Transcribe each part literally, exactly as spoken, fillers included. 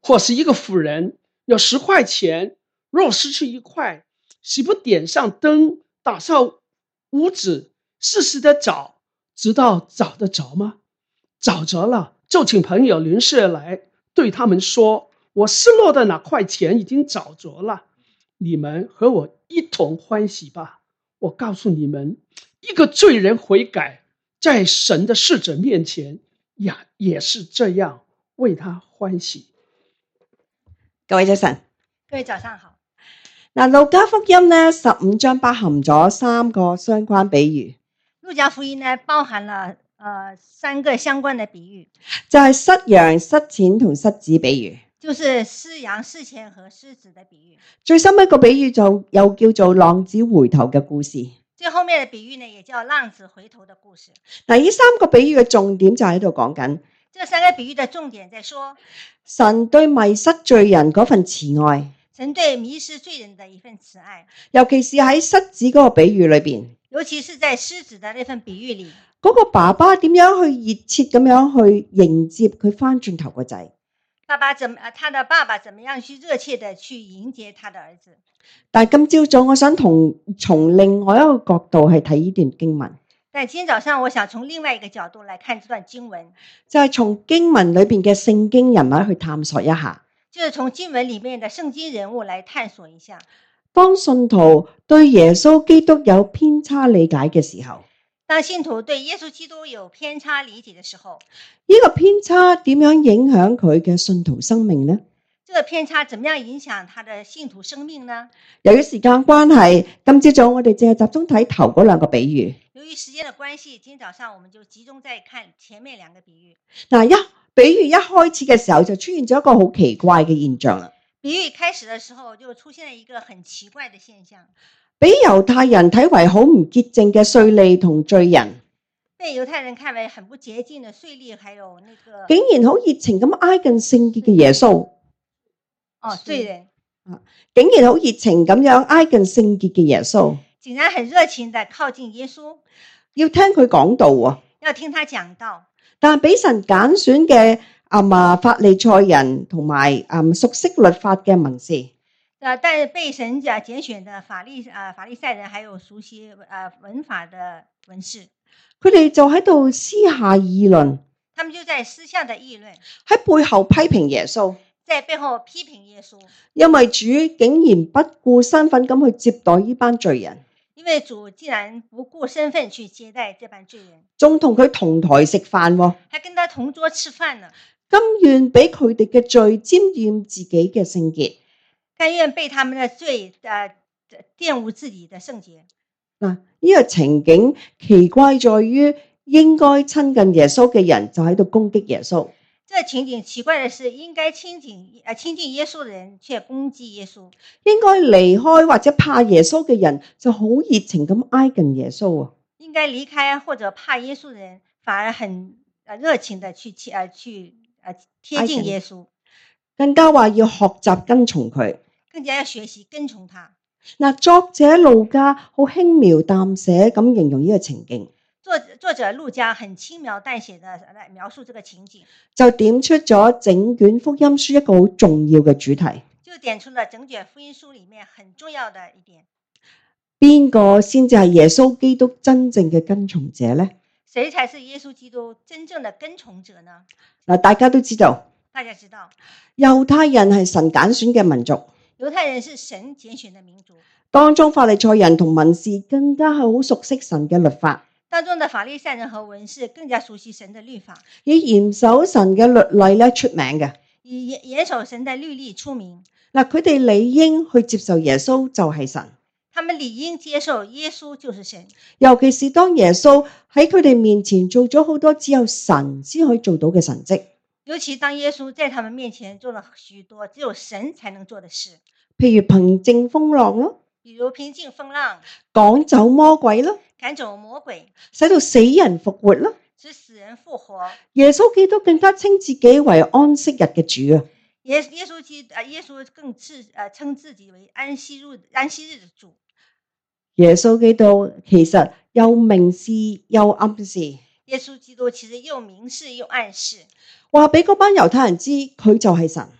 或是一个婦人有十塊錢，若失去一塊，豈不點上燈，打掃屋子，細細的找，直到找得着嗎？找着了，就請朋友鄰舍來，對他們說，我失落的那塊錢已經找着了，你們和我一同歡喜吧。我告訴你們，一個罪人悔改，在神的使者面前也也是這樣為他歡喜。 各位早晨， 各位早上好。 嗱，路加福音呢十五章包含咗三個相關比喻。 路加福音呢包含了呃三個相關的比喻， 就係失羊、失錢同失子比喻。 就是失羊、失錢和失子的比喻。 最深一個比喻就又叫做浪子回頭嘅故事。 最後面的比喻呢，也叫浪子回頭的故事。 嗱，呢三個比喻嘅重點就喺度講緊， 這三個比喻的重點在說， 神對迷失罪人嗰份慈愛， 神對迷失罪人的一份慈愛， 尤其是喺失子嗰個比喻裏邊， 尤其是在失子的那份比喻裏， 嗰個爸爸點樣去熱切咁樣去迎接佢翻轉頭個仔。 爸爸怎麼他的爸爸怎麼樣去熱切的去迎接他的兒子？ 但係今朝早我想同從另外一個角度去睇呢段經文。 但今天早上我想從另外一個角度來看這段經文， 就係從經文裏邊嘅聖經人物去探索一下。 就是從經文裡面的聖經人物來探索一下。 當信徒對耶穌基督有偏差理解嘅時候， 當信徒對耶穌基督有偏差理解的時候， 呢個偏差點樣影響佢嘅信徒生命呢？ 這個偏差怎麼樣影響他的信徒生命呢？ 由於時間關係，今朝早我哋淨係集中睇頭嗰兩個比喻。 由於時間的關係，今天早上我們就集中在看前面兩個比喻。 嗱，一比喻一開始嘅時候就出現咗一個好奇怪嘅現象啦。 比喻開始的時候就出現了一個很奇怪的現象， 俾猶太人睇為好唔潔淨嘅稅吏同罪人， 被猶太人看為很不潔淨的稅吏，還有那個竟然好熱情咁挨近聖潔嘅耶穌。 哦，罪人竟然好熱情咁樣挨近聖潔嘅耶穌， 竟然很熱情地靠近耶穌， 要聽佢講道喎。 要聽他講道。 但係俾神揀選嘅啊嘛法利賽人同埋啊熟悉律法嘅文士， 呃，但是被神啊揀選的法利啊、呃、法利賽人，還有熟悉啊、呃、文法的文士， 佢哋就喺度私下議論， 他們就在私下的議論， 喺背後批評耶穌， 在背後批評耶穌， 因為主竟然不顧身份咁去接待呢班罪人， 因為主竟然不顧身份去接待這班罪人， 仲同佢同台食飯， 還跟他同桌吃飯呢， 甘願俾佢哋嘅罪沾染自己嘅聖潔， 甘願被他們的罪呃玷污自己的聖潔。 嗱，呢個情景奇怪在於，應該親近耶穌嘅人就喺度攻擊耶穌。 這情景奇怪的是，應該親近呃親近耶穌的人卻攻擊耶穌， 應該離開或者怕耶穌嘅人就好熱情咁挨近耶穌啊！ 應該離開或者怕耶穌的人反而很呃熱情的去呃去呃貼近耶穌， 更加話要學習跟從佢， 更加要學習跟從他。 嗱，作者路加好輕描淡寫咁形容呢個情景。 作作者路加很輕描淡寫的來描述這個情景， 就點出咗整卷福音書一個好重要嘅主題。 就點出了整卷福音書裡面很重要的一點。 邊個先至係耶穌基督真正嘅跟從者呢？ 誰才是耶穌基督真正的跟從者呢？ 嗱，大家都知道， 大家知道， 猶太人係神揀選嘅民族， 猶太人是神揀選的民族， 當中法利賽人同文士更加係好熟悉神嘅律法。 當中的法利賽人和文士更加熟悉神的律法， 以嚴守神嘅律例咧出名嘅， 以嚴守神的律例出名。 嗱，佢哋理應去接受耶穌就係神， 他們理應接受耶穌就是神。 尤其是當耶穌喺佢哋面前做咗好多只有神先可以做到嘅神蹟， 尤其當耶穌在他們面前做了許多只有神才能做的事， 譬如平靜風浪咯， 比如平靜風浪， 趕走魔鬼咯， 趕走魔鬼， 使到死人復活咯。 使死人復活。 耶穌基督更加稱自己為安息日嘅主啊！ 耶耶穌基啊，耶穌更自呃稱自己為安息日安息日的主。 耶穌基督其實又明示又暗示， 耶穌基督其實又明示又暗示， 話俾嗰班猶太人知佢就係神，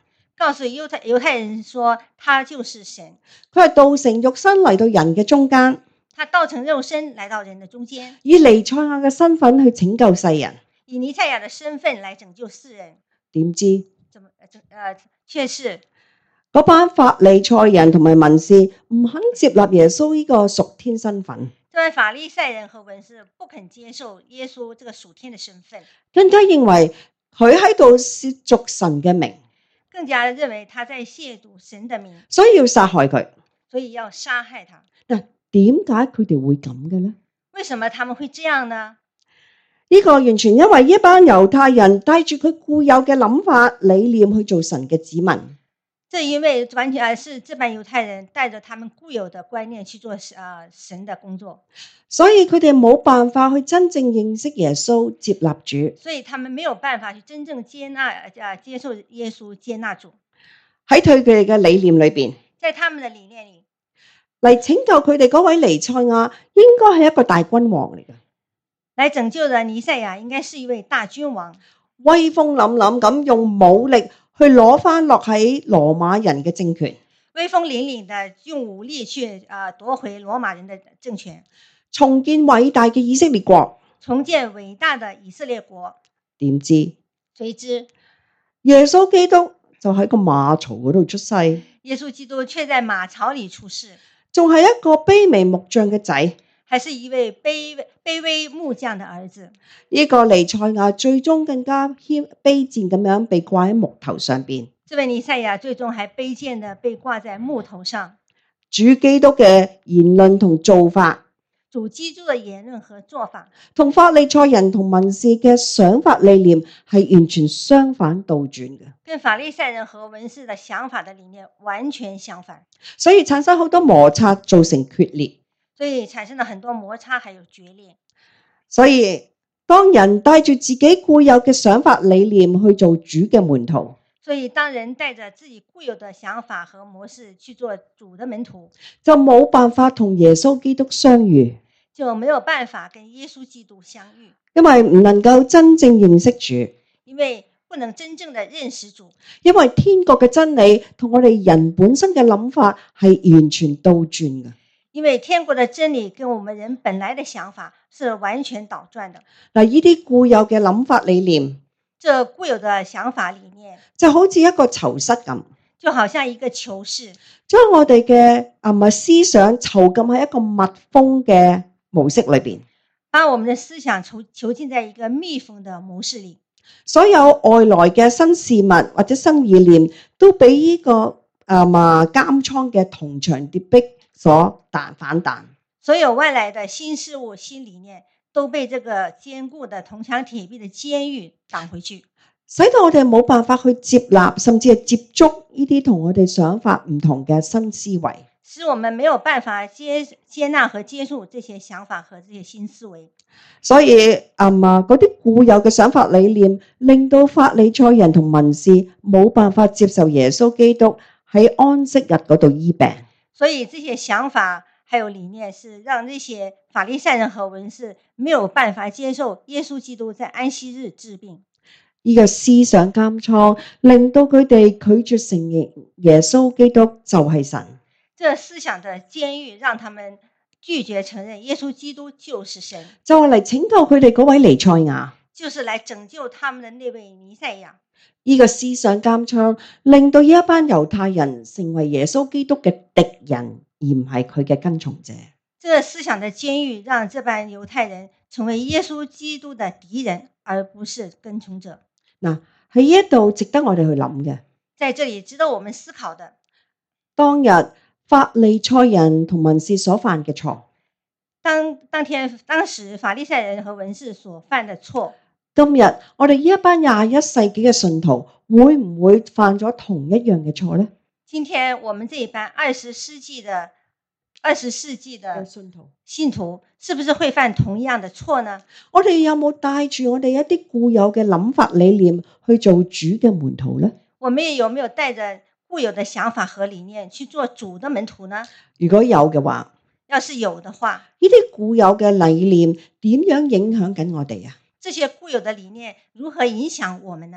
告訴猶太猶太人說，他就是神。 佢係道成肉身嚟到人嘅中間， 他道成肉身來到人的中間， 以彌賽亞嘅身份去拯救世人。 以彌賽亞的身份來拯救世人。 點知怎麼呃，卻是嗰班法利賽人同埋文士唔肯接納耶穌呢個屬天身份， 這班法利賽人和文士不肯接受耶穌這個屬天的身份， 更加認為佢喺度褻瀆神嘅名， 更加認為他在褻瀆神的名， 所以要殺害佢。 所以要殺害他。 嗱，點解佢哋會咁嘅呢？ 為什麼他們會這樣呢？ 呢個完全因為一班猶太人帶住佢固有嘅諗法理念去做神嘅子民。 這因為完全是這班猶太人帶着他們固有的觀念去做呃神的工作， 所以佢哋冇辦法去真正認識耶穌，接納主。 所以他們沒有辦法去真正接納呃接受耶穌，接納主。 喺佢哋嘅理念裏邊， 在他們的理念裏， 嚟拯救佢哋嗰位彌賽亞應該係一個大君王嚟嘅。 來拯救的彌賽亞應該是一位大君王， 威風凜凜咁用武力去攞翻落喺羅馬人嘅政權， 威風凜凜的用武力去啊奪回羅馬人的政權， 重建偉大嘅以色列國。 重建偉大的以色列國。 點知誰知耶穌基督就喺個馬槽嗰度出世， 耶穌基督卻在馬槽裏出世， 仲係一個卑微木匠嘅仔。 還是一位卑微卑微木匠的兒子。 呢個彌賽亞最終更加謙卑賤咁樣被掛喺木頭上邊。 這位彌賽亞最終還卑賤的被掛在木頭上。 主基督嘅言論同做法， 主基督的言論和做法， 同法利賽人同文士嘅想法理念係完全相反倒轉嘅， 跟法利賽人和文士的想法的理念完全相反， 所以產生好多摩擦，造成決裂。 所以產生了很多摩擦，還有決裂。 所以當人帶住自己固有嘅想法理念去做主嘅門徒， 所以當人帶着自己固有的想法和模式去做主的門徒， 就冇辦法同耶穌基督相遇， 就沒有辦法跟耶穌基督相遇， 因為唔能夠真正認識主， 因為不能真正的認識主， 因為天國嘅真理同我哋人本身嘅諗法係完全倒轉嘅。 因為天國的真理跟我們人本來的想法是完全倒轉的。 嗱，呢啲固有嘅諗法理念， 這固有的想法理念就好似一個囚室咁， 就好像一個囚室， 將我哋嘅啊咪思想囚禁喺一個密封嘅模式裏邊， 把我們的思想囚囚禁在一個密封的模式裏。 所有外來嘅新事物或者新意念，都俾呢、這個啊嘛監倉嘅銅牆鐵壁所彈反彈， 所有外來的新事物、新理念都被這個堅固的銅牆鐵壁的監獄擋回去， 使到我哋冇辦法去接納，甚至係接觸呢啲同我哋想法唔同嘅新思維， 使我們沒有辦法接接納和接受這些想法和這些新思維。 所以啊嘛嗰啲固有嘅想法理念，令到法利賽人同文士冇辦法接受耶穌基督喺安息日嗰度醫病。 所以這些想法還有理念是讓這些法利賽人和文士沒有辦法接受耶穌基督在安息日治病。 呢個思想監倉令到佢哋拒絕承認耶穌基督就係神。 這思想的監獄讓他們拒絕承認耶穌基督就是神， 就係嚟拯救佢哋嗰位彌賽亞， 就是來拯救他們的那位彌賽亞。 呢個思想監倉令到呢一班猶太人成為耶穌基督嘅敵人，而唔係佢嘅跟從者。 這個思想的監獄讓這班猶太人成為耶穌基督的敵人，而不是跟從者。 嗱，喺呢一度值得我哋去諗嘅， 在這裡值得我們思考的， 當日法利賽人同文士所犯嘅錯， 當當天當時法利賽人和文士所犯的錯， 今日我哋呢一班廿一世紀嘅信徒會唔會犯咗同一樣嘅錯呢？ 今天我們這一班二十世紀的二十世紀的信徒， 信徒是不是會犯同樣的錯呢？ 我哋有冇帶住我哋一啲固有嘅諗法理念去做主嘅門徒呢？ 我們有沒有帶着固有的想法和理念去做主的門徒呢？ 如果有嘅話， 要是有的話， 呢啲固有嘅理念點樣影響緊我哋啊？ 這些固有的理念如何影響我們呢？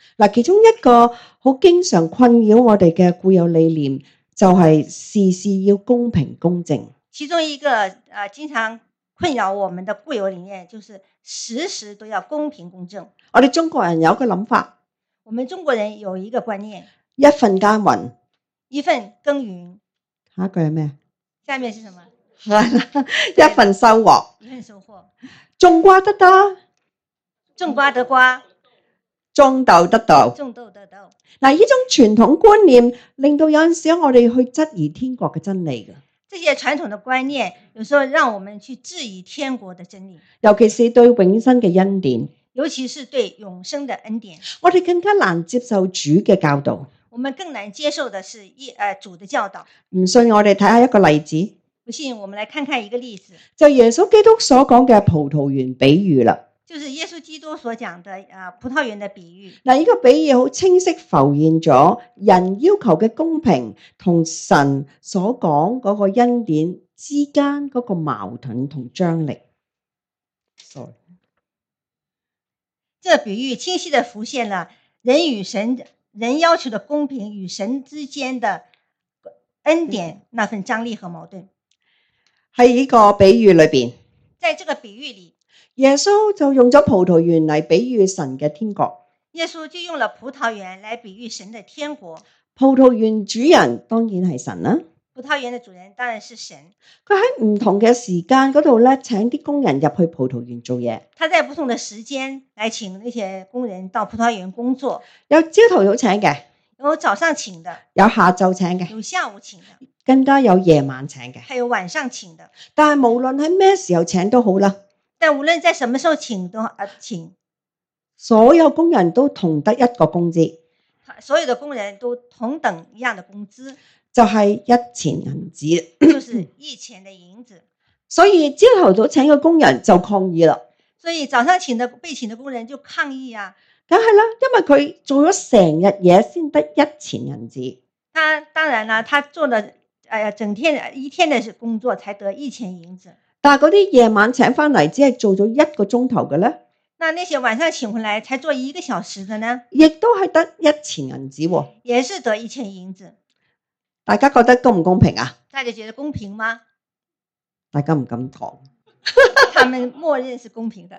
嗱，其中一個好經常困擾我哋嘅固有理念，就係事事要公平公正。 其中一個呃經常困擾我們的固有理念，就是時時都要公平公正。 我哋中國人有一個諗法， 我們中國人有一個觀念， 一份耕耘， 一份耕耘。 下一句係咩？ 下面是什麼？ 一份收穫， 一份收穫。 種瓜得得， 種瓜得瓜， 種豆得豆。 種豆得豆。 嗱，呢種傳統觀念令到有陣時我哋去質疑天國嘅真理嘅。 這些傳統的觀念，有時候讓我們去質疑天國的真理， 尤其是對永生嘅恩典， 尤其是對永生的恩典， 我哋更加難接受主嘅教導。 我們更難接受的是一呃主的教導。 唔信我哋睇下一個例子， 不信我們來看看一個例子， 就耶穌基督所講嘅葡萄園比喻啦。 就是耶穌基督所講的啊葡萄園的比喻。 嗱，呢個比喻好清晰浮現咗人要求嘅公平同神所講嗰個恩典之間嗰個矛盾同張力。Sorry， 這個比喻清晰地浮現了人與神人要求的公平與神之間的恩典那份張力和矛盾。 喺呢個比喻裏邊， 在這個比喻裏， 耶穌就用咗葡萄園嚟比喻神嘅天國。 耶穌就用了葡萄園來比喻神的天國。 葡萄園主人當然係神啦。 葡萄園的主人當然是神。 佢喺唔同嘅時間嗰度咧，請啲工人入去葡萄園做嘢。 他在不同的時間來請那些工人到葡萄園工作。 有朝頭早請嘅， 有早上請的， 有下晝請嘅， 有下午請的， 更加有夜晚請嘅。 還有晚上請的。 但係無論喺咩時候請都好啦， 但無論在什麼時候請都啊請， 所有工人都同得一個工資， 所有的工人都同等一樣的工資， 就係一錢銀子， 就是一錢的銀子。 所以朝頭早請嘅工人就抗議啦。 所以早上請的被請的工人就抗議啊， 梗係啦，因為佢做咗成日嘢先得一錢銀子。 他當然啦，他做了誒整天一天的工作才得一錢銀子。 但係嗰啲夜晚請翻嚟只係做咗一個鐘頭嘅咧， 那那些晚上請回來才做一個小時的呢， 亦都係得一錢銀子喎， 也是得一錢銀子。 大家覺得公唔公平啊？ 大家覺得公平嗎？ 大家唔敢講。 他們默認是公平的。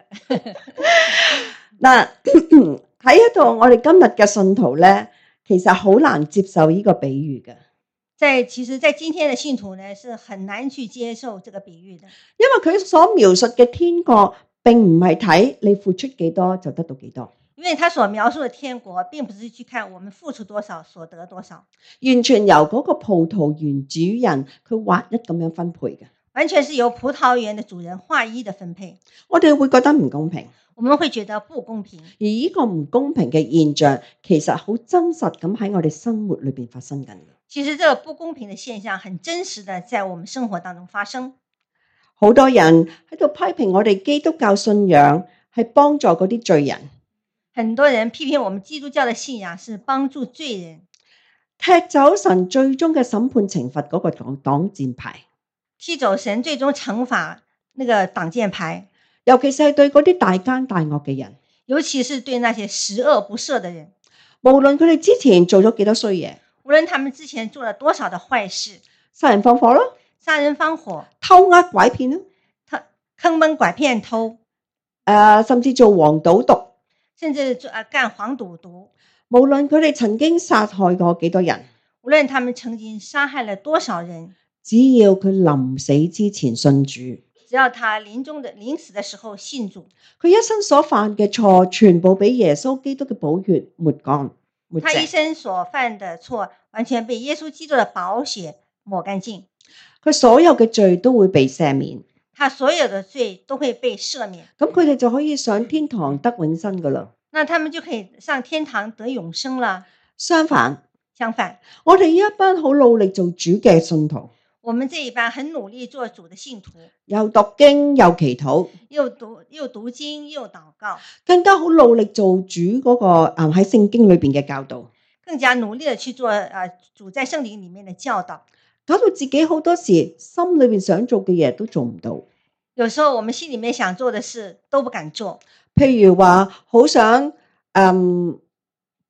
嗱，喺一度我哋今日嘅信徒咧，其實好難接受呢個比喻嘅。 在其實，在今天的信徒呢，是很難去接受這個比喻的， 因為佢所描述嘅天國，並唔係睇你付出幾多就得到幾多。 因為他所描述的天國，並不是去看我們付出多少所得多少， 完全由嗰個葡萄園主人佢劃一咁樣分配嘅， 完全是由葡萄園的主人劃一的分配。 我哋會覺得唔公平， 我們會覺得不公平。 而呢個唔公平嘅現象，其實好真實咁喺我哋生活裏邊發生緊嘅。 其實這個不公平的現象，很真實的在我們生活當中發生。 好多人喺度批評我哋基督教信仰係幫助嗰啲罪人。 很多人批評我們基督教的信仰是幫助罪人， 踢走神最終嘅審判懲罰嗰個擋擋箭牌， 踢走神最終懲罰那個擋箭牌， 尤其是係對嗰啲大奸大惡嘅人， 尤其是對那些十惡不赦的人， 無論佢哋之前做咗幾多衰嘢， 無論他們之前做了多少的壞事， 殺人放火咯， 殺人放火， 偷呃拐騙咯， 坑蒙拐騙偷，誒、 呃，甚至做黃賭毒。 甚至做啊幹黃賭毒， 無論佢哋曾經殺害過幾多人， 無論他們曾經殺害了多少人， 只要佢臨死之前信主， 只要他臨終的臨死的時候信主， 佢一生所犯嘅錯，全部俾耶穌基督嘅寶血抹乾。抹他一生所犯的錯，完全被耶穌基督的寶血抹乾淨。 佢所有嘅罪都會被赦免。 他所有的罪都會被赦免， 咁佢哋就可以上天堂得永生噶啦。 那他們就可以上天堂得永生了。 相反， 相反， 我哋呢一班好努力做主嘅信徒， 我們這一班很努力做主的信徒， 又讀經又祈禱， 又讀又讀經又禱告， 更加好努力做主嗰、那個誒喺聖經裏邊嘅教導， 更加努力的去做誒主在聖經裏面的教導。 搞到自己好多時心裏邊想做嘅嘢都做唔到。 有時候我們心裏面想做的事都不敢做。 譬如話好想嗯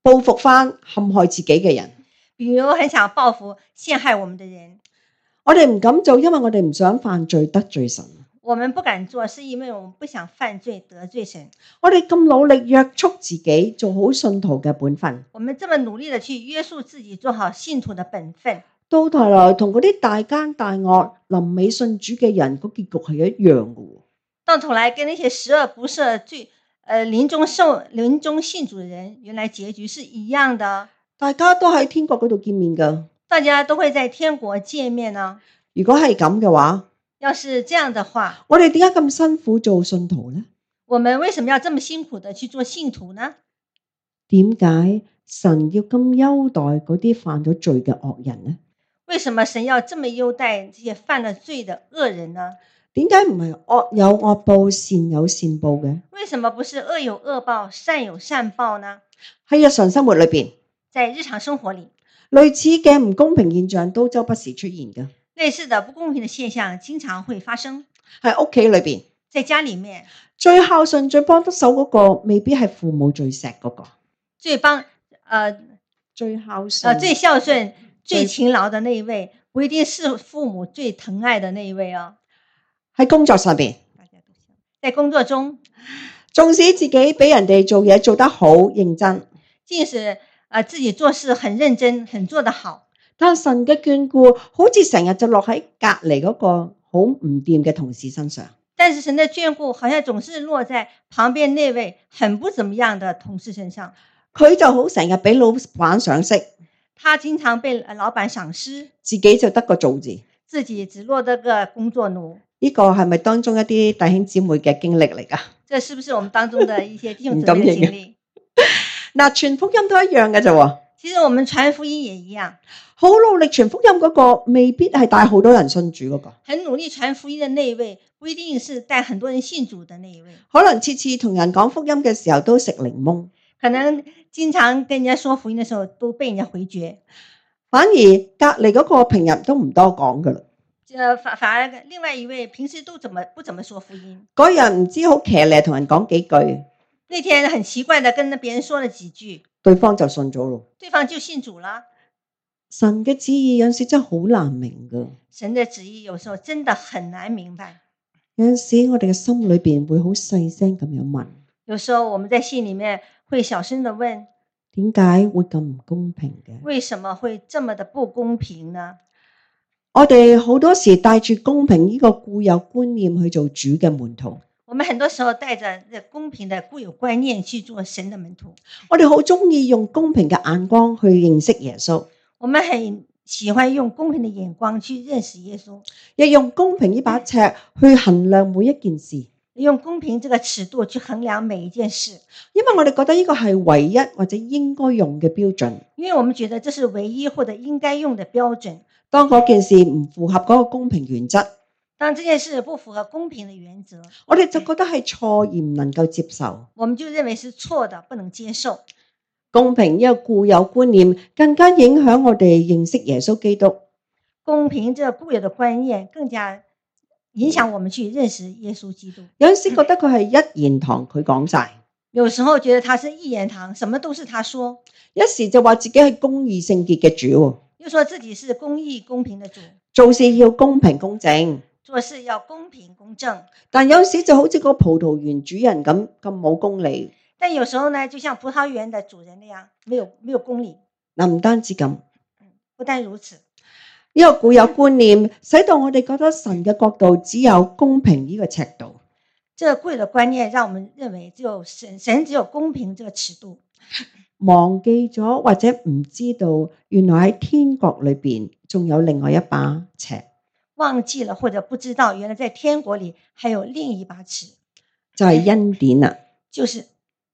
報復翻陷害自己嘅人。 比如很想報復陷害我們的人， 我哋唔敢做，因為我哋唔想犯罪得罪神。 我們不敢做，是因為我們不想犯罪得罪神。 我哋咁努力約束自己，做好信徒嘅本分。 我們這麼努力的去約束自己，做好信徒的本分， 到頭來同嗰啲大奸大惡臨尾信主嘅人，個結局係一樣嘅。 到頭來跟那些十惡不赦、最呃臨終受臨終信主的人，原來結局是一樣的。 大家都喺天國嗰度見面噶。 大家都會在天國見面呢。 如果係咁嘅話， 要是這樣的話， 我哋點解咁辛苦做信徒呢？ 我們為什麼要這麼辛苦的去做信徒呢？ 點解神要咁優待嗰啲犯咗罪嘅惡人呢？ 為什麼神要這麼優待這些犯了罪的惡人呢？ 點解唔係惡有惡報，善有善報嘅？ 為什麼不是惡有惡報，善有善報呢？ 喺日常生活裏邊， 在日常生活裏， 類似嘅唔公平現象都周不時出現嘅。 類似的不公平的現象經常會發生。 喺屋企裏邊， 在家裏面， 最孝順最幫得手嗰個未必係父母最錫嗰個。 最幫呃最孝順呃最孝順最勤勞的那一位，不一定是父母最疼愛的那一位哦。 喺工作上邊， 在工作中， 縱使自己比人哋做嘢做得好認真， 即使呃自己做事很認真，很做得好， 但神嘅眷顧好似成日就落喺隔籬嗰個好唔掂嘅同事身上。 但是神的眷顧好像總是落在旁邊那位很不怎麼樣的同事身上。 佢就好成日俾老闆賞識， 他經常被老闆賞識， 自己就得個做字， 自己只落得個工作奴。 呢個係咪當中一啲弟兄姊妹嘅經歷嚟㗎？ 這是不是我們當中的一些弟兄姊妹的經歷？ 嗱，傳福音都一樣嘅啫。 其實我們傳福音也一樣， 好努力傳福音嗰個未必係帶好多人信主嗰個。 很努力傳福音的那一位，不一定是帶很多人信主的那一位。 可能次次同人講福音嘅時候都食檸檬， 可能經常跟人家說福音的時候都被人家回絕， 反而隔離嗰個平日都唔多講㗎啦。 呃，反反而另外一位平時都怎麼不怎麼說福音， 嗰日唔知好騎呢同人講幾句， 那天很奇怪的跟別人說了幾句， 對方就信咗咯。 對方就信主了。 神嘅旨意有陣時真係好難明㗎， 神的旨意有時候真的很難明白。 有陣時我哋嘅心裏邊會好細聲咁樣問， 有時候我們在心裡面會小聲的問， 點解會咁唔公平嘅？ 為什麼會這麼的不公平呢？ 我哋好多時帶住公平呢個固有觀念去做主嘅門徒。 我們很多時候帶着這公平的固有觀念去做神的門徒。 我哋好中意用公平嘅眼光去認識耶穌。 我們很喜歡用公平的眼光去認識耶穌， 亦用公平呢把尺去衡量每一件事。 用公平這個尺度去衡量每一件事， 因為我哋覺得呢個係唯一或者應該用嘅標準。 因為我們覺得這是唯一或者應該用的標準。 當嗰件事唔符合嗰個公平原則， 當這件事不符合公平的原則， 我哋就覺得係錯而唔能夠接受。 我們就認為是錯的，不能接受。 公平呢個固有觀念更加影響我哋認識耶穌基督。 公平這個固有的觀念更加影響我們去認識耶穌基督。 有陣時覺得佢係一言堂，佢講晒； 有時候覺得他是一言堂，什麼都是他說。 一時就話自己係公義聖潔嘅主， 又說自己是公義公平的主， 做事要公平公正， 做事要公平公正。 但有時就好似個葡萄園主人咁咁冇公理。 但有時候呢，就像葡萄園的主人那樣，沒有沒有公理。 嗱，唔單止咁， 不但如此， 呢個固有觀念使到我哋覺得神嘅角度只有公平呢個尺度。 這個固有的觀念讓我們認為只有神神只有公平這個尺度， 忘記咗或者唔知道，原來喺天國裏邊仲有另外一把尺。 忘記了或者不知道，原來在天國裏還有另一把尺， 就係恩典啦， 就是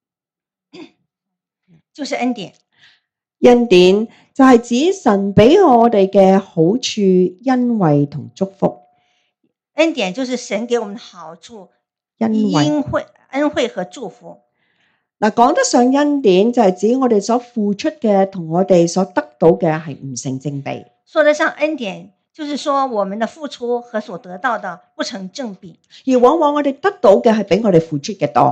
就是恩典。 恩典就係指神俾我哋嘅好處、恩惠同祝福。 恩典就是神給我們的好處、 恩惠、 恩惠和祝福。 嗱，講得上恩典就係指我哋所付出嘅同我哋所得到嘅係唔成正比。 說得上恩典，就是說我們的付出和所得到的不成正比， 而往往我哋得到嘅係比我哋付出嘅多。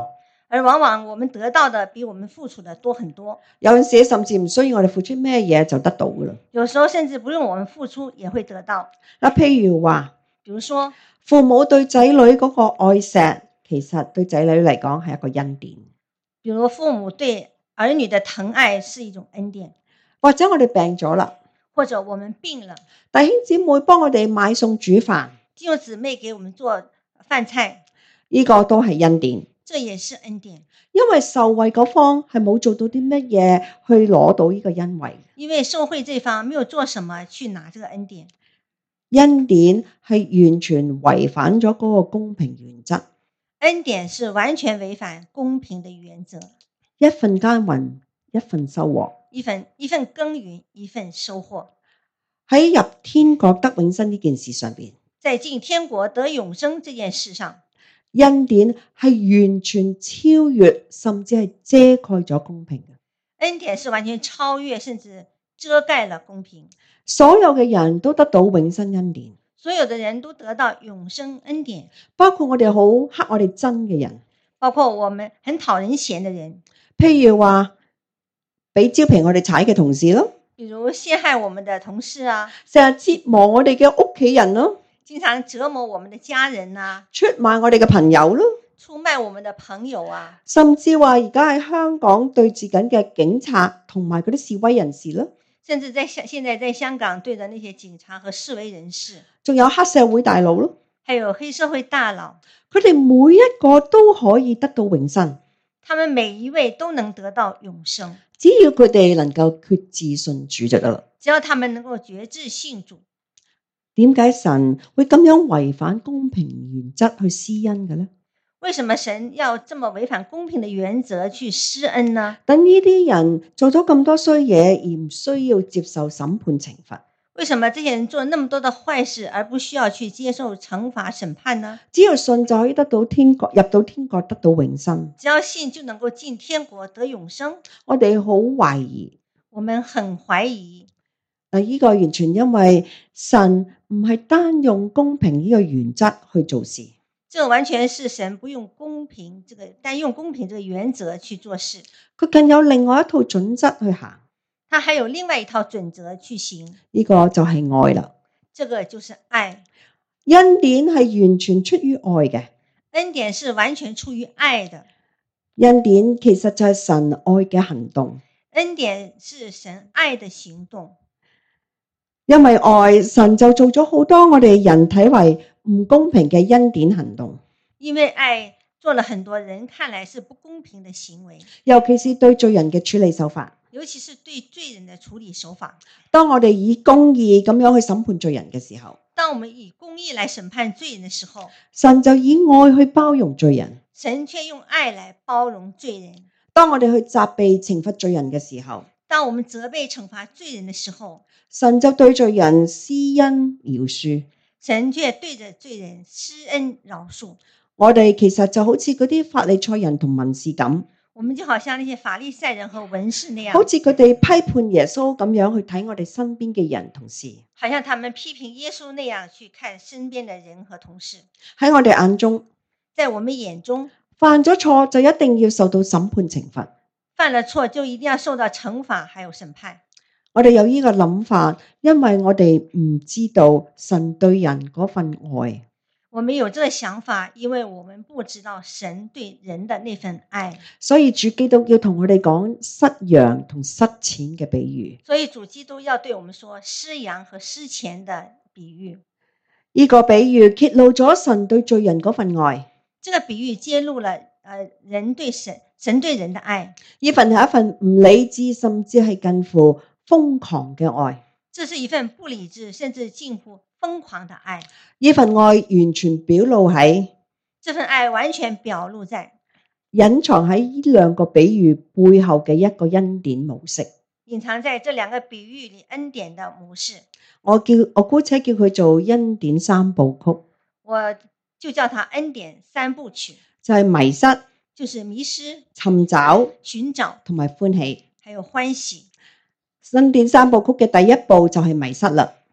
而往往我們得到的比我們付出的多很多。 有陣時甚至唔需要我哋付出咩嘢就得到噶啦。 有時候甚至不用我們付出也會得到。 嗱，譬如話， 比如說父母對仔女嗰個愛錫，其實對仔女嚟講係一個恩典。 比如父母對兒女的疼愛是一種恩典。 或者我哋病咗啦， 或者我們病了， 弟兄姊妹幫我哋買餸煮飯， 弟兄姊妹給我們做飯菜， 呢個都係恩典。 這也是恩典。 因為受惠嗰方係冇做到啲乜嘢去攞到呢個恩惠， 因為受惠這方沒有做什麼去拿這個恩典。 恩典係完全違反咗嗰個公平原則。 恩典是完全違反公平的原則。 一份耕耘，一份收穫。 一份一份耕耘，一份收穫。 喺入天國得永生呢件事上邊， 在進天國得永生這件事上， 恩典係完全超越，甚至係遮蓋咗公平嘅。 恩典是完全超越，甚至遮蓋了公平。 所有嘅人都得到永生恩典， 所有的人都得到永生恩典， 包括我哋好黑我哋憎嘅人， 包括我們很討人嫌的人， 譬如話俾招皮我哋踩嘅同事咯， 比如陷害我們的同事啊， 成日折磨我哋嘅屋企人咯， 經常折磨我們的家人啊， 出賣我哋嘅朋友咯， 出賣我們的朋友啊， 甚至話而家喺香港對峙緊嘅警察同埋嗰啲示威人士咯， 甚至在現在在香港對着那些警察和示威人士， 仲有黑社會大佬咯， 還有黑社會大佬， 佢哋每一個都可以得到永生， 他們每一位都能得到永生， 只要佢哋能夠決志信主就得啦。 只要他們能夠決志信主。 點解神會咁樣違反公平原則去施恩嘅呢？ 為什麼神要這麼違反公平的原則去施恩呢？ 等呢啲人做咗咁多衰嘢而唔需要接受審判懲罰， 為什麼這些人做那麼多的壞事而不需要去接受懲罰審判呢？ 只要信就可以得到天國，入到天國得到永生。 只要信就能夠進天國得永生。 我哋好懷疑， 我們很懷疑。 嗱，呢個完全因為神唔係單用公平呢個原則去做事。 這完全是神不用公平這個單用公平這個原則去做事， 佢更有另外一套準則去行。 他還有另外一套準則去行， 呢個就係愛啦。 這個就是愛。 恩典係完全出於愛嘅， 恩典是完全出於愛的。 恩典其實就係神愛嘅行動。 恩典是神愛的行動。 因為愛，神就做咗好多我哋人睇為唔公平嘅恩典行動。 因為愛做了很多人看來是不公平的行為， 尤其是對罪人嘅處理手法。 尤其是對罪人的處理手法。 當我哋以公義咁樣去審判罪人嘅時候， 當我們以公義來審判罪人的時候， 神就以愛去包容罪人。 神卻用愛來包容罪人。 當我哋去責備懲罰罪人嘅時候， 當我們責備懲罰罪人的時候， 神就對罪人施恩饒恕。 神卻對着罪人施恩饒恕。 我哋其實就好似嗰啲法利賽人同文士咁， 我們就好像那些法利賽人和文士那樣， 好似佢哋批判耶穌咁樣去睇我哋身邊嘅人同事。 好像他們批評耶穌那樣去看身邊的人和同事。 喺我哋眼中， 在我們眼中， 犯咗錯就一定要受到審判懲罰。 犯了錯就一定要受到懲罰還有審判。 我哋有呢個諗法，因為我哋唔知道神對人嗰份愛。 我們有這個想法，因為我們不知道神對人的那份愛。 所以主基督要同我哋講失羊同失錢嘅比喻。 所以主基督要對我們說失羊和失錢的比喻。 呢個比喻揭露咗神對罪人嗰份愛。 這個比喻揭露了呃人對神神對人的愛。 呢份係一份唔理智，甚至係近乎瘋狂嘅愛。 這是一份不理智，甚至近乎瘋狂的愛。 呢份愛完全表露喺， 這份愛完全表露在隱藏喺呢兩個比喻背後嘅一個恩典模式。 隱藏在這兩個比喻裏恩典的模式。 我叫我姑且叫佢做恩典三部曲。 我就叫它恩典三部曲， 就係迷失， 就是迷失、 尋找、 尋找同埋歡喜。 還有歡喜。 恩典三部曲嘅第一步就係迷失啦。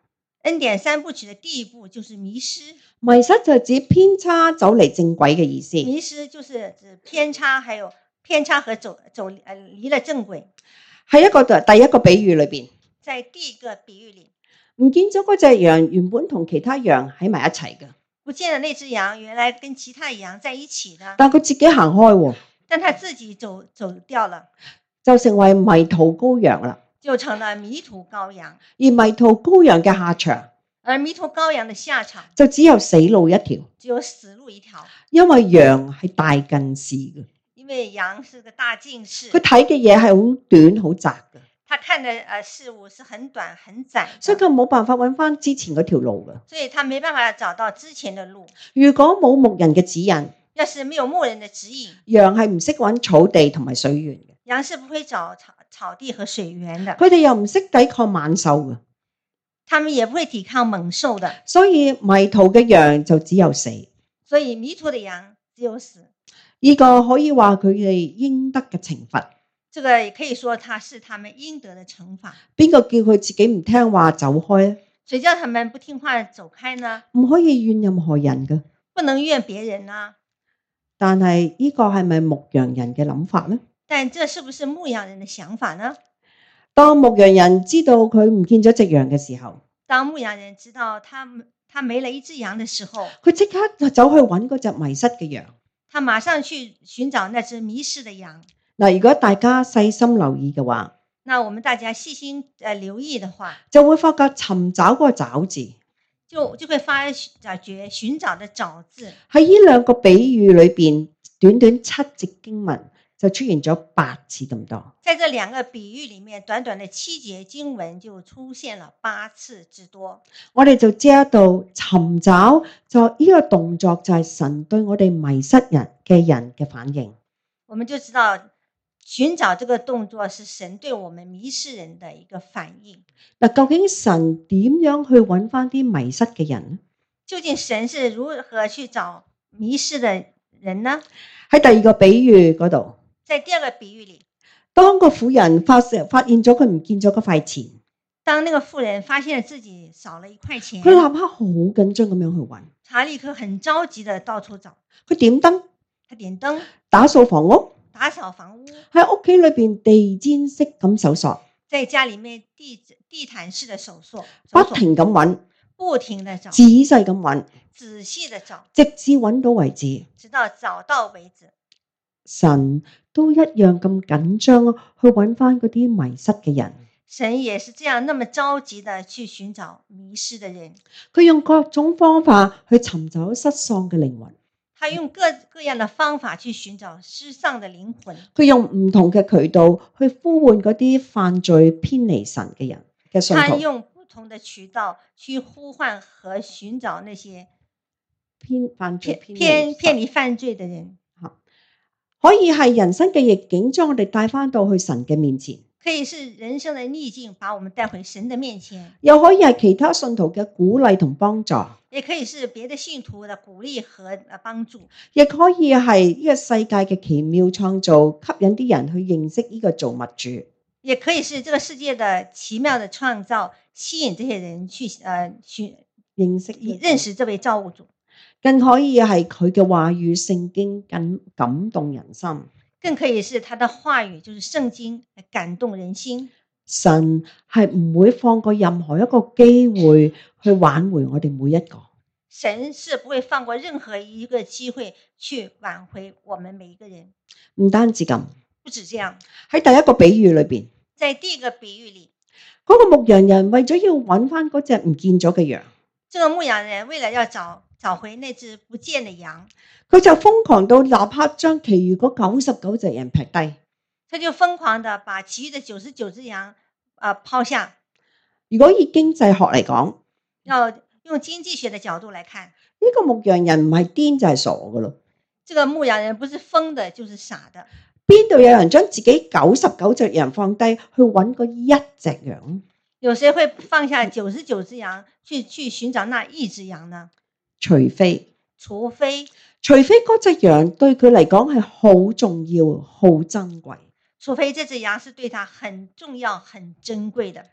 恩典三部曲的第一步就是迷失， 迷失就指偏差走離正軌嘅意思， 迷失就是指偏差，還有偏差和走走呃離了正軌。 喺一個第一個比喻裏邊， 在第一個比喻裡， 唔見咗嗰隻羊原本同其他羊喺埋一齊嘅， 不見了那隻羊原來跟其他羊在一起的， 但佢自己行開喎， 但他自己走走掉了， 就成為迷途羔羊啦。 就成了迷途羔羊。 而迷途羔羊嘅下場， 而迷途羔羊的下場就只有死路一條， 只有死路一條， 因為羊係大近視嘅， 因為羊是個大近視， 佢睇嘅嘢係好短好窄嘅， 他看的呃事物是很短很窄， 所以佢冇辦法揾翻之前嗰條路嘅。 所以他沒辦法找到之前的路。 如果冇牧人嘅指引， 要是沒有牧人的指引， 羊係唔識揾草地同埋水源嘅， 羊是不會找草草地和水源的， 佢哋又唔識抵抗猛獸嘅， 他們也不會抵抗猛獸的， 所以迷途嘅羊就只有死。 所以迷途的羊只有死。 呢個可以話佢哋應得嘅懲罰。 這個也可以說他是他們應得的懲罰。 邊個叫佢自己唔聽話走開咧？ 誰叫他們不聽話走開呢？ 唔可以怨任何人嘅。 不能怨別人啊。 但係呢個係咪牧羊人嘅諗法呢？ 但這是不是牧羊人的想法呢？ 當牧羊人知道佢唔見咗隻羊嘅時候， 當牧羊人知道他他沒了一隻羊的時候， 佢即刻就走去揾嗰隻迷失嘅羊。 他馬上去尋找那隻迷失的羊。 嗱，如果大家細心留意嘅話， 那我們大家細心誒留意的話， 就會發覺尋找嗰個找字， 就就會發覺尋找的找字喺呢兩個比喻裏邊，短短七節經文就出現咗八次咁多。 在這兩個比喻裡面，短短的七節經文就出現了八次之多。 我哋就知道尋找就呢個動作就係神對我哋迷失人嘅人嘅反應。 我們就知道尋找這個動作是神對我們迷失人的一個反應。 嗱，究竟神點樣去揾翻啲迷失嘅人呢？ 究竟神是如何去找迷失的人呢？ 喺第二個比喻嗰度， 在第二個比喻裡， 當個婦人發發現咗佢唔見咗嗰塊錢， 當那個婦人發現了自己少了一塊錢， 佢立刻好緊張咁樣去揾， 他立刻很着急的到處找， 佢點燈， 他點燈， 打掃房屋， 打掃房屋， 喺屋企裏邊地氈式咁搜索， 在家裡面地地毯式的搜索， 不停咁揾， 不停的找， 仔細咁揾， 仔細的找， 直至揾到為止。 直到找到為止。 神都一樣咁緊張去揾翻嗰啲迷失嘅人。 神也是這樣那麼着急的去尋找迷失的人。 佢用各種方法去尋找失喪嘅靈魂。 他用各各樣的方法去尋找失喪的靈魂。 佢用唔同嘅渠道去呼喚嗰啲犯罪偏離神嘅人嘅信徒。 他用不同的渠道去呼喚和尋找那些偏犯罪偏偏偏離犯罪的人。 可以係人生嘅逆境，將我哋帶翻到去神嘅面前。 可以是人生的逆境，把我們帶回神的面前。 又可以係其他信徒嘅鼓勵同幫助。 也可以是別的信徒的鼓勵和幫助。 亦可以係呢個世界嘅奇妙創造，吸引啲人去認識呢個造物主。 也可以是這個世界的奇妙的創造，吸引這些人去呃去認識認識這位造物主。 更可以係佢嘅話語聖經感感動人心。 更可以是他的話語，就是聖經感動人心。 神係唔會放過任何一個機會去挽回我哋每一個。 神是不會放過任何一個機會去挽回我們每一個人。 唔單止咁， 不止這樣， 喺第一個比喻裏邊， 在第一個比喻裏， 嗰個牧羊人為咗要揾翻嗰隻唔見咗嘅羊， 這個牧羊人為了要找找回那隻不見的羊， 佢就瘋狂到立刻將其餘嗰九十九隻羊劈低。 他就瘋狂地把其餘的九十九隻羊啊、呃、拋下。 如果以經濟學嚟講， 要用經濟學的角度來看， 呢個牧羊人唔係癲就係傻噶咯。 這個牧羊人不是瘋的，就是傻的。 邊度有人將自己九十九隻羊放低去揾嗰一隻羊？ 有誰會放下九十九隻羊去去尋找那一隻羊呢？ 除非， 除非， 除非嗰隻羊對佢嚟講係好重要、好珍貴。 除非這隻羊是對他很重要、很珍貴的。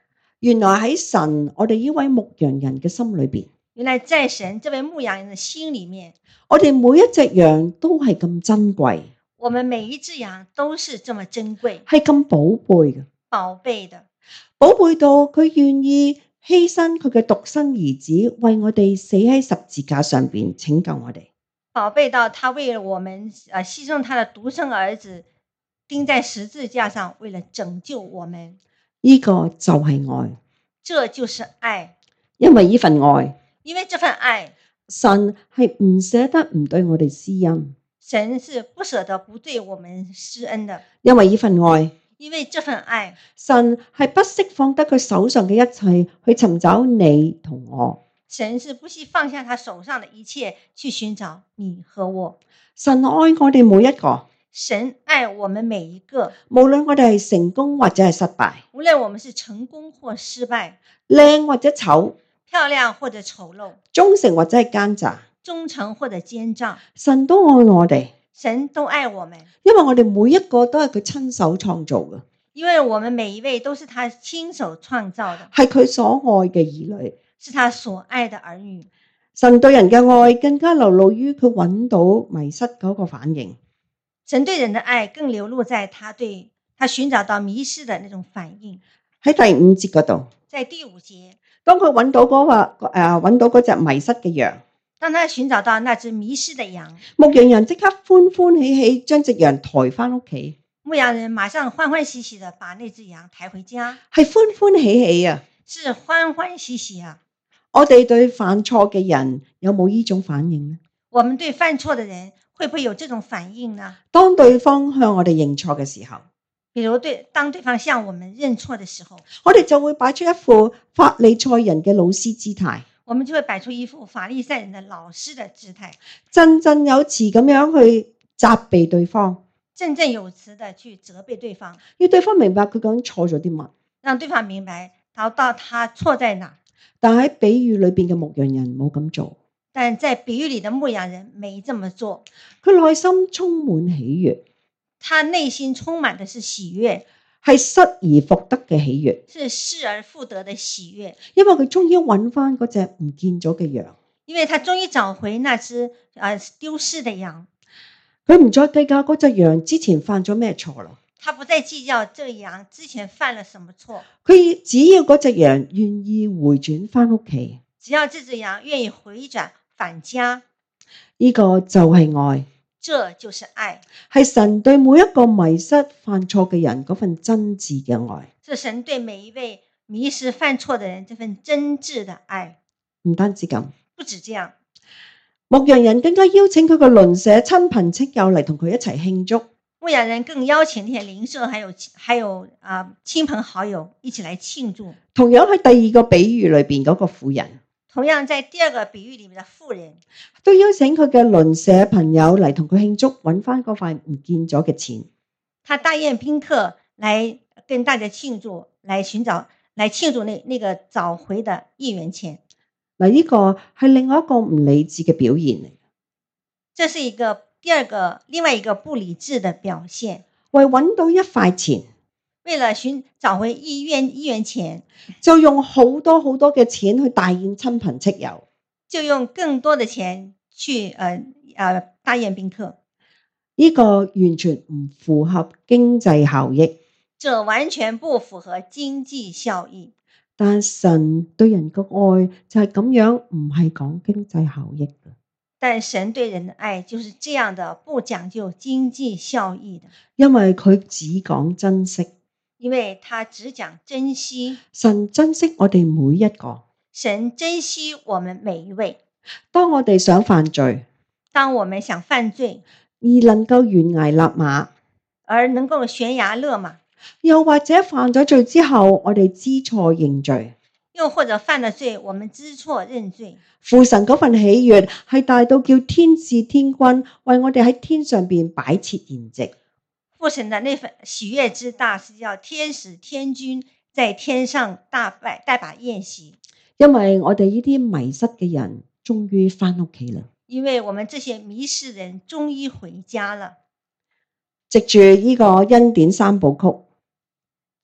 原來喺神我哋呢位牧羊人嘅心裏邊， 原來在神這位牧羊人的心裡面， 我哋每一隻羊都係咁珍貴， 我們每一隻羊都是這麼珍貴、 係咁寶貝嘅， 寶貝的， 寶貝到佢願意犧牲佢嘅獨生兒子，為我哋死喺十字架上邊拯救我哋。 寶貝到他為了我們呃犧牲他的獨生兒子，釘在十字架上，為了拯救我們。 呢個就係愛， 這就是愛， 因為呢份愛， 因為這份愛， 神係唔捨得唔對我哋施恩， 神是不捨得不對我們施恩的， 因為呢份愛， 因為這份愛， 神係不惜放得佢手上嘅一切去尋找你同我。 神是不惜放下他手上的一切去尋找你和我。 神愛我哋每一個， 神愛我們每一個， 無論我哋係成功或者係失敗， 無論我們是成功或失敗， 靚或者醜， 漂亮或者醜陋， 忠誠或者係奸詐， 忠誠或者奸詐， 神都愛我哋， 神都愛我們， 因為我哋每一個都係佢親手創造嘅， 因為我們每一位都是他親手創造的， 係佢所愛嘅兒女， 是他所愛的兒女。 神對人嘅愛更加流露於佢揾到迷失嗰個反應。 神對人的愛更流露在他對他尋找到迷失的那種反應。 喺第五節嗰度， 在第五節， 當佢揾到嗰個誒揾到嗰隻迷失嘅羊， 當他尋找到那隻迷失的羊， 牧羊人即刻歡歡喜喜將隻羊抬翻屋企， 牧羊人馬上歡歡喜喜的把那隻羊抬回家， 係歡歡喜喜啊！ 是歡歡喜喜啊！ 我哋對犯錯嘅人有冇呢種反應呢？ 我們對犯錯的人會不會有這種反應呢？ 當對方向我哋認錯嘅時候， 比如對當對方向我們認錯的時候， 我哋就會擺出一副法利賽人嘅老師姿態， 我們就會擺出一副法利賽人的老師的姿態， 振振有詞咁樣去責備對方， 振振有詞的去責備對方， 要對方明白佢究竟錯咗啲乜， 讓對方明白到到他錯在哪。 但喺比喻裏邊嘅牧羊人冇咁做， 但在比喻裏的牧羊人沒這麼做， 佢內心充滿喜悅， 他內心充滿的是喜悅， 係失而復得嘅喜悅， 是失而復得的喜悅， 因為佢終於揾翻嗰隻唔見咗嘅羊， 因為他終於找回那隻呃丟失的羊， 佢唔再計較嗰隻羊之前犯咗咩錯啦。 他不再計較這羊之前犯了什麼錯， 佢只要嗰隻羊願意回轉翻屋企， 只要這隻羊願意回轉返家， 呢個就係愛， 這就是愛， 係神對每一個迷失犯錯嘅人嗰份真摯嘅愛。 是神對每一位迷失犯錯的人這份真摯的愛。 唔單止咁， 不止這樣， 牧羊人更加邀請佢嘅鄰舍親朋戚友嚟同佢一齊慶祝。 牧羊人更邀請那些鄰舍還有還有啊、呃、親朋好友一起來慶祝。 同樣喺第二個比喻裏邊嗰個婦人， 同樣在第二個比喻裏面的婦人， 都邀請佢嘅鄰舍朋友嚟同佢慶祝，揾翻嗰塊唔見咗嘅錢。 他大宴賓客來跟大家慶祝，來尋找來慶祝那那個找回的一元錢。 嗱，呢個係另外一個唔理智嘅表現嚟。 這是一個第二個另外一個不理智的表現。 為揾到一塊錢， 為了尋找回一元一元錢， 就用好多好多嘅錢去大宴親朋戚友， 就用更多的錢去呃呃大宴賓客。 呢個完全唔符合經濟效益。 這完全不符合經濟效益。 但神對人嘅愛就係咁樣，唔係講經濟效益嘅。 但神對人的愛就是這樣的，不講究經濟效益的。 因為佢只講珍惜， 因為他只講珍惜。 神珍惜我哋每一個， 神珍惜我們每一位。 當我哋想犯罪， 當我們想犯罪， 而能夠懸崖勒馬， 而能夠懸崖勒馬， 又或者犯咗罪之後，我哋知錯認罪， 又或者犯了罪，我們知錯認罪。 父神嗰份喜悅係大到叫天使天君為我哋喺天上邊擺設筵席。 父神的那份喜悅之大，是叫天使天君在天上大擺大擺宴席。 因為我哋呢啲迷失嘅人終於翻屋企啦。 因為我們這些迷失人終於回家了。 藉住呢個恩典三部曲，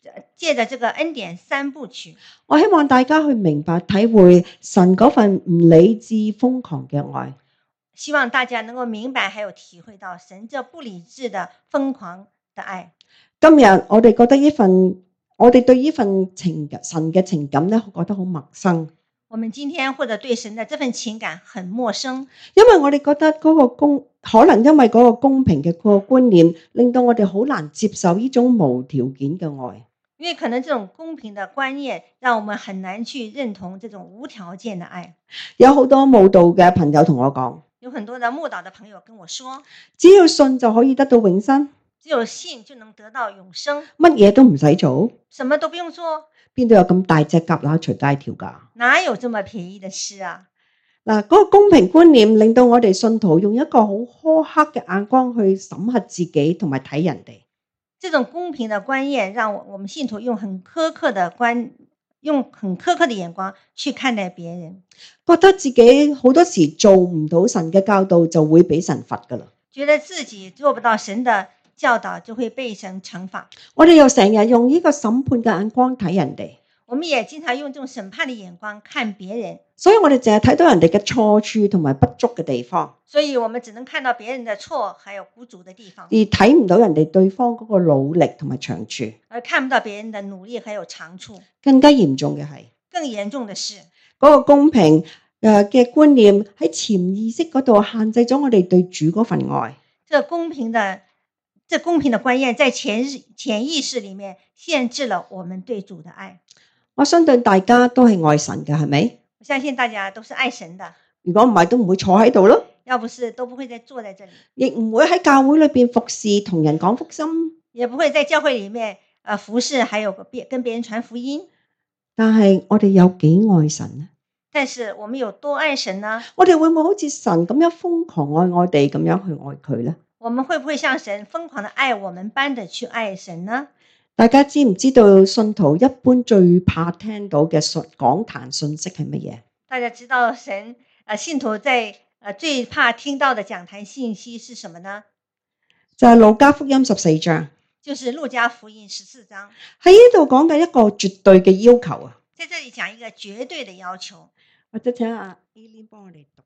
借着這個恩典三部曲， 我希望大家去明白體會神嗰份唔理智瘋狂嘅愛。 希望大家能夠明白還有體會到神這不理智的瘋狂的愛。 今日我哋覺得呢份，我哋對呢份情神嘅情感咧，覺得好陌生。 我們今天或者對神的這份情感很陌生， 因為我哋覺得嗰個公，可能因為嗰個公平嘅個觀念，令到我哋好難接受呢種無條件嘅愛。 因為可能這種公平的觀念，讓我們很難去認同這種無條件的愛。 有好多慕道嘅朋友同我講， 有很多的慕道的朋友跟我說， 只要信就可以得到永生， 只有信就能得到永生， 乜嘢都唔使做， 什麼都不用做。 邊度有咁大隻蛤乸隨街跳㗎？ 哪有這麼便宜的事啊？ 嗱，嗰個公平觀念令到我哋信徒用一個好苛刻嘅眼光去審核自己同埋睇人哋。 這種公平的觀念，讓我們信徒用很苛刻的觀，用很苛刻的眼光去看待別人， 覺得自己好多時做唔到神嘅教導，就會俾神罰㗎啦。 覺得自己做不到神的教導，就會被神懲罰。 我哋又成日用呢個審判嘅眼光睇人哋， 我們也經常用這種審判的眼光看別人， 所以我哋淨係睇到人哋嘅錯處同埋不足嘅地方， 所以我們只能看到別人的錯還有不足的地方， 而睇唔到人哋對方嗰個努力同埋長處。 而看不到別人的努力還有長處。 更加嚴重嘅係， 更嚴重的是， 嗰個公平誒嘅觀念喺潛意識嗰度限制咗我哋對主嗰份愛。 這公平的這公平的觀念在潛潛意識裡面限制了我們對主的愛。 我相信大家都係愛神嘅，係咪？ 我相信大家都是愛神的。 如果唔係，都唔會坐喺度咯。 要不是都不會再坐在這裡， 亦唔會喺教會裏邊服侍同人講福音， 也不會在教會裡面呃服侍，還有別跟別人傳福音。 但係我哋有幾愛神呢？ 但是我們有多愛神呢？ 我哋會唔會好似神咁樣瘋狂愛我哋咁樣去愛佢呢？ 我們會不會像神瘋狂的愛我們般的去愛神呢？ 大家知唔知道信徒一般最怕聽到嘅信講壇信息係乜嘢？ 大家知道神呃信徒在呃最怕聽到的講壇信息是什麼呢？ 就係路加福音十四章， 就是路加福音十四章。 喺呢度講緊一個絕對嘅要求啊！ 在這裡講一個絕對的要求， 或者請阿 Eileen 幫我哋讀。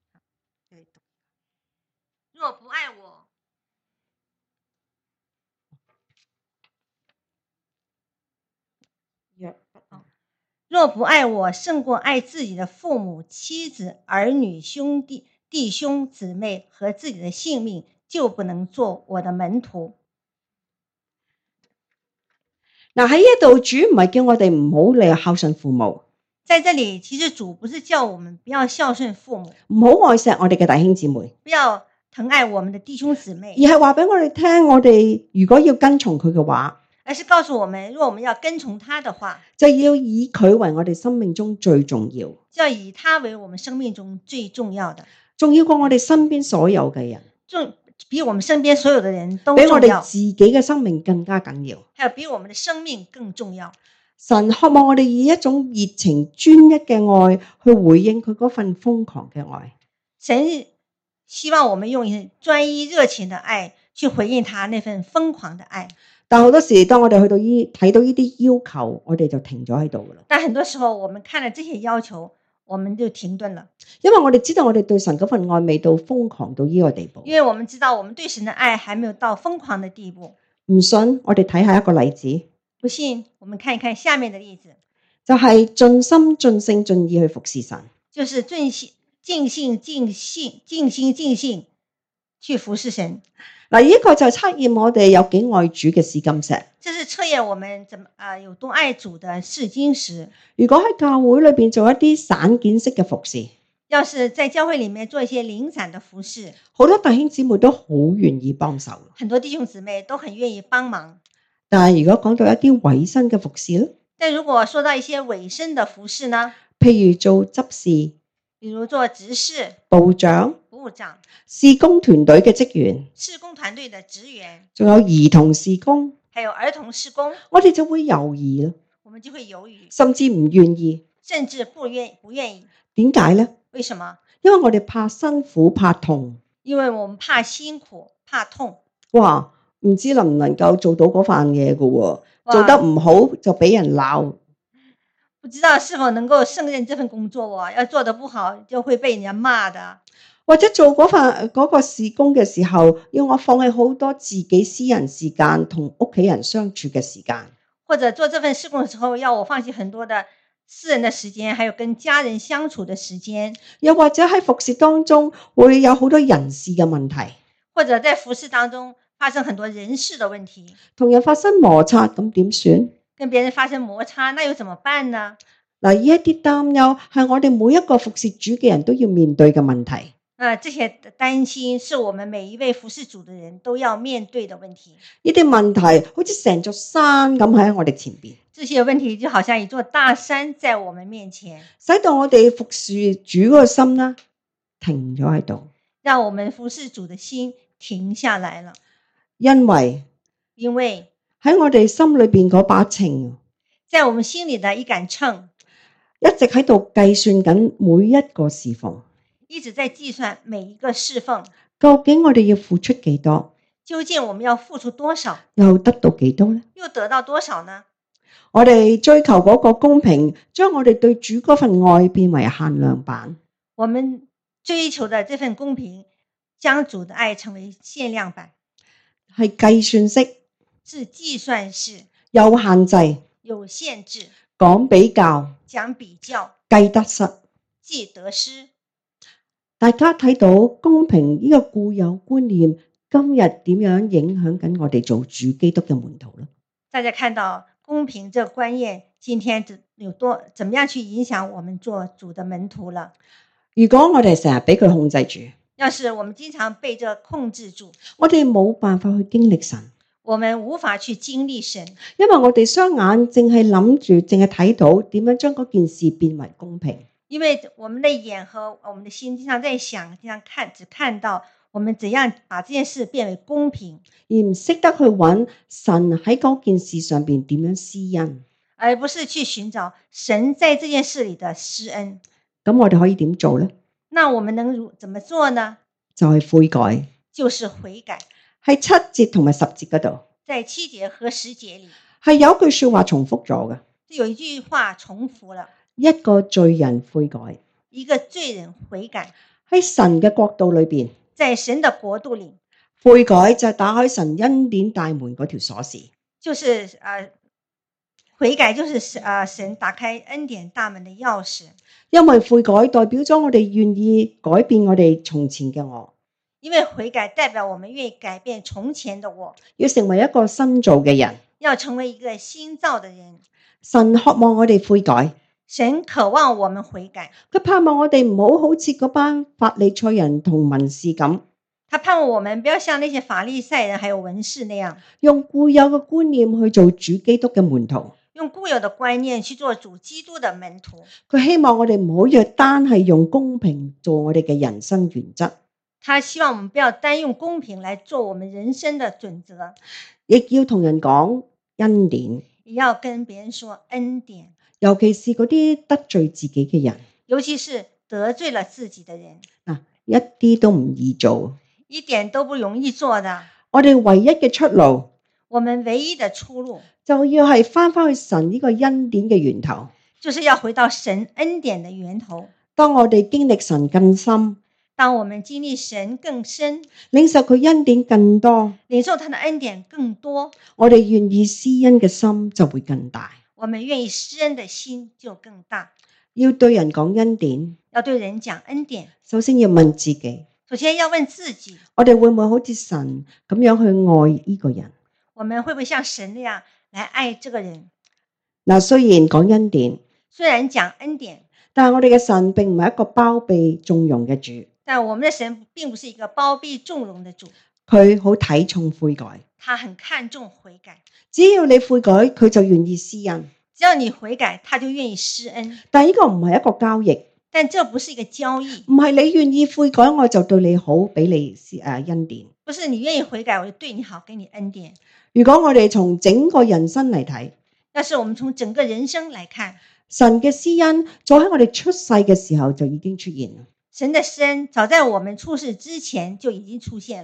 若不愛我，若不愛我勝過愛自己的父母、妻子、兒女、兄弟、弟兄、姊妹和自己的性命，就不能做我的門徒。 嗱，喺呢度主唔係叫我哋唔好嚟孝順父母， 在這裡其實主不是叫我們不要孝順父母， 唔好愛錫我哋嘅弟兄姊妹， 不要疼愛我們的弟兄姊妹， 而係話俾我哋聽，我哋如果要跟從佢嘅話， 而是告訴我們，如果我們要跟從他的話， 就要以佢為我哋生命中最重要， 就要以他為我們生命中最重要的， 重要過我哋身邊所有嘅人， 重比我們身邊所有的人都比我哋重要， 自己嘅生命更加緊要。 還有比我們的生命更重要。 神渴望我哋以一種熱情專一嘅愛去回應佢嗰份瘋狂嘅愛。 神希望我們用專一熱情的愛去回應他那份瘋狂的愛。 但好多時當我哋去到呢睇到呢啲要求，我哋就停咗喺度噶啦。 但很多時候我們看了這些要求，我們就停頓了， 因為我哋知道我哋對神嗰份愛未到瘋狂到呢個地步。 因為我們知道我們對神的愛還沒有到瘋狂的地步。 唔信，我哋睇下一個例子。 不信，我們看一看下面的例子， 就係盡心盡性盡意去服侍神， 就是盡心盡性盡性盡心盡性去服侍神。 嗱，呢個就係測驗我哋有幾愛主嘅試金石。 這是測驗我們怎麼啊、呃、有多愛主的試金石。 如果喺教會裏邊做一啲散件式嘅服侍， 要是在教會裏面做一些零散的服侍， 好多弟兄姊妹都好願意幫手， 很多弟兄姊妹都很願意幫忙。 但係如果講到一啲委身嘅服侍咧， 但如果說到一些委身的服侍呢， 譬如做執事， 比如做執事、 部長、 部長、 事工團隊嘅職員、 事工團隊的職員， 仲有兒童事工， 還有兒童事工， 我哋就會猶豫啦， 我們就會猶豫， 甚至唔願意。 甚至不願不願意。 點解呢？ 為什麼？ 因為我哋怕辛苦、怕痛。 因為我們怕辛苦、怕痛。 哇！ 唔知能唔能夠做到嗰份嘢嘅喎， 哇做得唔好就俾人鬧。 不知道是否能夠勝任這份工作哦，要做得不好就會被人家罵的。 或者做嗰份嗰個事工嘅時候，要我放棄好多自己私人時間同屋企人相處嘅時間。 或者做這份事工的時候，要我放棄很多的私人的時間，還有跟家人相處的時間。 又或者喺服侍當中會有好多人事嘅問題， 或者在服侍當中發生很多人事的問題， 同人發生摩擦，咁點算？ 跟別人發生摩擦，那又怎麼辦呢？ 嗱，呢一啲擔憂係我哋每一個服侍主嘅人都要面對嘅問題。 啊，這些擔心是我們每一位服侍主的人都要面對的問題。 呢啲問題好似成座山咁喺我哋前邊， 這些問題就好像一座大山在我們面前， 使到我哋服侍主嗰個心啦停咗喺度。 讓我們服侍主的心停下來了。 因為因為喺我哋心裏邊嗰把秤， 在我們心裏的一杆秤， 一直喺度計算緊每一個侍奉， 一直在計算每一個侍奉， 究竟我哋要付出幾多， 究竟我們要付出多少， 又得到幾多呢？ 又得到多少呢？ 我哋追求嗰個公平，將我哋對主嗰份愛變為限量版。 我們追求的這份公平，將主的愛成為限量版， 係計算式， 是計算式， 有限制， 有限制， 講比較， 講比較， 計得失。 計得失。 大家睇到公平呢個固有觀念，今日點樣影響緊我哋做主基督嘅門徒呢？ 大家看到公平這個觀念，今天有多怎麼樣去影響我們做主的門徒了？ 如果我哋成日俾佢控制住， 要是我們經常被這控制住， 我哋冇辦法去經歷神， 我們無法去經歷神， 因為我哋雙眼淨係諗住，淨係睇到點樣將嗰件事變為公平。 因為我們的眼和我們的心經常在想，經常看，只看到我們怎樣把這件事變為公平， 而唔識得去揾神喺嗰件事上邊點樣施恩， 而不是去尋找神在這件事裏的施恩。 咁我哋可以點做呢？ 那我們能如怎麼做呢？ 就係悔改， 就是悔改。 喺七節同埋十節嗰度， 在七節和十節裏係有句說話重複咗嘅， 有一句話重複了， 一個罪人悔改， 一個罪人悔改。 喺神嘅國度裏邊， 在神的國度裏， 悔改就係打開神恩典大門嗰條鎖匙， 就是呃悔改就是呃神打開恩典大門的鑰匙。 因為悔改代表咗我哋願意改變我哋從前嘅我， 因為悔改代表我們願意改變從前的我， 要成為一個新造嘅人。 要成為一個新造的人。 神渴望我哋悔改， 神渴望我們悔改， 佢盼望我哋唔好好似嗰班法利賽人同文士咁， 他盼望我們不要像那些法利賽人還有文士那樣， 用固有嘅觀念去做主基督嘅門徒。 用固有的觀念去做主基督的門徒。 佢希望我哋唔好若單係用公平做我哋嘅人生原則， 他希望我們不要單用公平來做我們人生的準則， 亦要同人講恩典， 也要跟別人說恩典， 尤其是嗰啲得罪自己嘅人， 尤其是得罪了自己的人， 嗱，一啲都唔易做， 一點都不容易做的。 我哋唯一嘅出路， 我們唯一的出路就要係翻返去神呢個恩典嘅源頭， 就是要回到神恩典的源頭。 當我哋經歷神更深， 當我們經歷神更深， 領受佢恩典更多， 領受他的恩典更多， 我哋願意施恩嘅心就會更大。 我們願意施恩的心就更大。 要對人講恩典， 要對人講恩典， 首先要問自己， 首先要問自己， 我哋會唔會好似神咁樣去愛呢個人？ 我們會不會像神那樣來愛這個人？ 嗱，雖然講恩典， 雖然講恩典， 但係我哋嘅神並唔係一個包庇縱容嘅主， 但我們的神並不是一個包庇縱容的主， 佢好睇重悔改， 他很看重悔改。 只要你悔改，佢就願意施恩。 只要你悔改，他就願意施恩。 但係呢個唔係一個交易， 但這不是一個交易， 唔係你願意悔改，我就對你好，俾你誒恩典。 不是你願意悔改，我就對你好，給你恩典。 如果我哋從整個人生嚟睇， 要是我們從整個人生來看， 神嘅施恩早喺我哋出世嘅時候就已經出現啦。 神的施恩早在我們出世之前就已經出現了。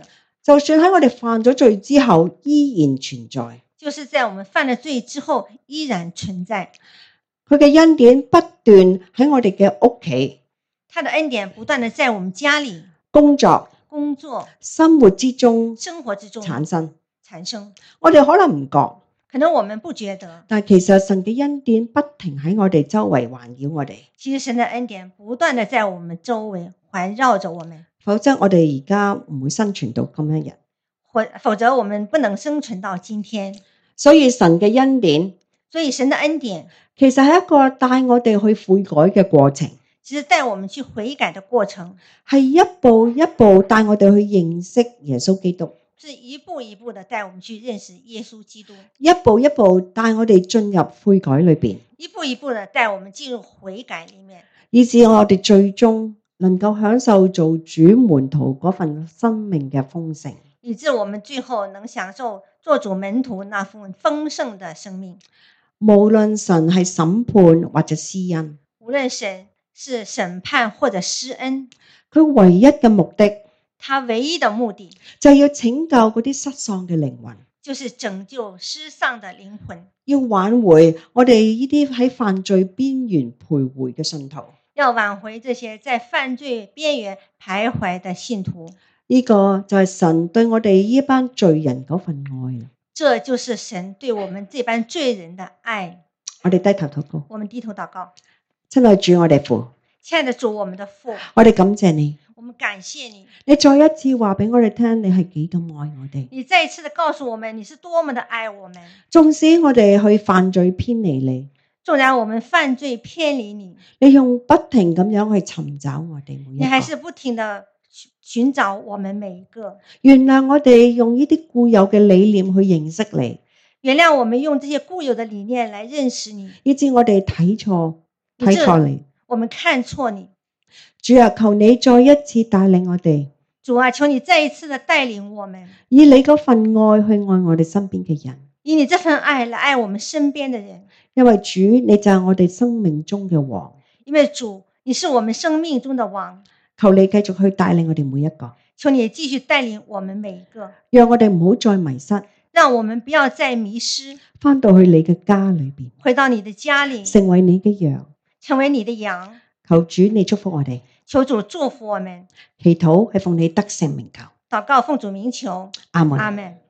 就算喺我哋犯咗罪之後，依然存在。 就是在我們犯了罪之後依然存在。 佢嘅恩典不斷喺我哋嘅屋企、 他的恩典不斷地在我們家裏、 工作、 工作、 生活之中生活之中產生。 產生。 我哋可能唔覺， 可能我們不覺得， 但其實神嘅恩典不停喺我哋周圍環繞我哋。 其實神的恩典不斷地在我們周圍環繞着我們， 否則我哋而家唔會生存到今一日。 或否則我們不能生存到今天。 所以神嘅恩典， 所以神的恩典其實係一個帶我哋去悔改嘅過程， 其實帶我們去悔改的過程， 係一步一步帶我哋去認識耶穌基督， 是一步一步的帶我們去認識耶穌基督， 一步一步帶我哋進入悔改裏邊， 一步一步的帶我們進入悔改裡面， 以致我哋最終能夠享受做主門徒嗰份生命嘅豐盛， 以致我們最後能享受做主門徒那份豐盛的生命。 無論神係審判或者施恩， 無論神是審判或者施恩， 佢唯一嘅目的他唯一的目的就係要拯救嗰啲失喪嘅靈魂， 就是拯救失喪的靈魂， 要挽回我哋呢啲喺犯罪邊緣徘徊嘅信徒。 要挽回這些在犯罪邊緣徘徊的信徒。 呢個就係神對我哋呢班罪人嗰份愛。 這就是神對我們這班罪人的愛。 我哋低頭禱告， 我們低頭禱告。 親愛主，我哋父， 親愛的主，我們的父， 我哋感謝你， 我們感謝你。 你再一次話俾我哋聽，你係幾咁愛我哋。 你再一次的告訴我們，你是多麼的愛我們。 縱使我哋去犯罪偏離你， 縱然我們犯罪偏離你， 你用不停咁樣去尋找我哋每一個。 你還是不停的尋找我們每一個。 原諒我哋用呢啲固有嘅理念去認識你， 原諒我們用這些固有的理念來認識你， 以致我哋睇錯睇錯你。 我們看錯你。 主啊，求你再一次帶領我哋。 主啊，求你再一次的帶領我們， 以你嗰份愛去愛我哋身邊嘅人， 以你這份愛來愛我們身邊的人。 因為主你就係我哋生命中嘅王。 因為主你是我們生命中的王。 求你繼續去帶領我哋每一個， 求你繼續帶領我們每一個， 讓我哋唔好再迷失， 讓我們不要再迷失， 返到去你嘅家裏邊， 回到你的家裏， 成為你嘅羊， 成為你的羊。 求主你祝福我哋， 求主祝福我們。 祈禱係奉你得勝名求， 禱告奉主名求， 阿門。 阿門。